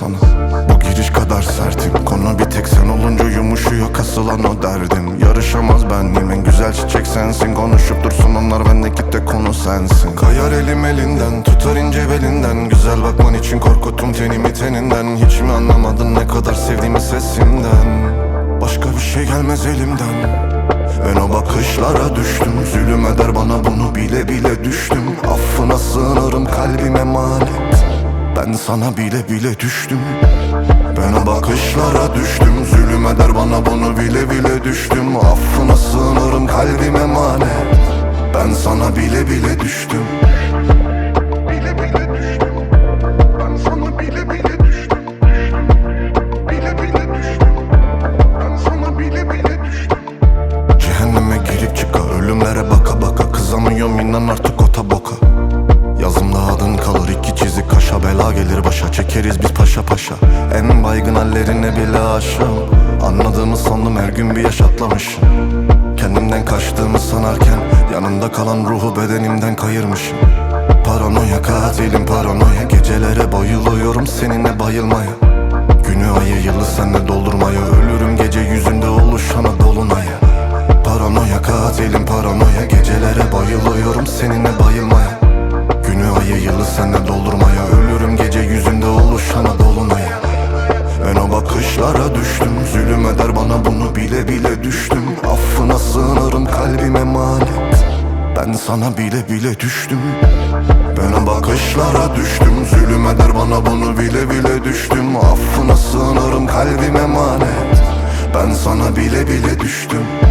sana. Bu giriş kadar sertim, konu bir tek sen olunca yumuşuyor kasılan o derdim. Yarışamaz benliğim, en güzel çiçek sensin. Konuşup dursun onlar, bendeki tek konu sensin. Kayar elim elinden, tutar ince belinden. Güzel bakman için korkuttum tenimi teninden. Hiç mi anlamadın ne kadar sevdiğimi sesimden? Başka bir şey gelmez elimden. Ben o bakışlara düştüm, zulüm eder bana bunu bile bile düştüm. Affına sığınırım, kalbim emanet. Ben sana bile bile düştüm. Ben o bakışlara düştüm, zulüm eder bana bunu bile bile düştüm. Affına sığınırım, kalbim emanet. Ben sana bile bile düştüm. Bile bile düştüm. Ben sana bile bile düştüm. Bile bile düştüm. Ben sana bile bile düştüm. Cehenneme girip çıka, ölümlere baka baka. Kızamıyorum inan artık o taboka. Yazımda adın kalır, iki çizik kaşa. Bela gelir başa, çekeriz biz paşa paşa. En baygın hallerine bile aşığım. Anladığımı sandım, her gün bir yaş atlamışım. Kendimden kaçtığımı sanarken yanında kalan ruhu bedenimden kayırmışım. Paranoya katilim paranoya, gecelere bayılıyorum seninle bayılmaya. Günü ayı yılı senle doldurmaya, ölürüm gece yüzünde oluşana dolunaya. Paranoya katilim paranoya, gecelere bayılıyorum seninle bayılmaya. Günü ayı yılı senle doldurmaya, ölürüm gece yüzünde oluşana dolunaya. Ben o bakışlara düştüm, zulüm eder bana bunu bile bile düştüm. Affına sığınırım, kalbim emanet. Ben sana bile bile düştüm. Ben o bakışlara düştüm, zulüm eder bana bunu bile bile düştüm. Affına sığınırım, kalbim emanet. Ben sana bile bile düştüm.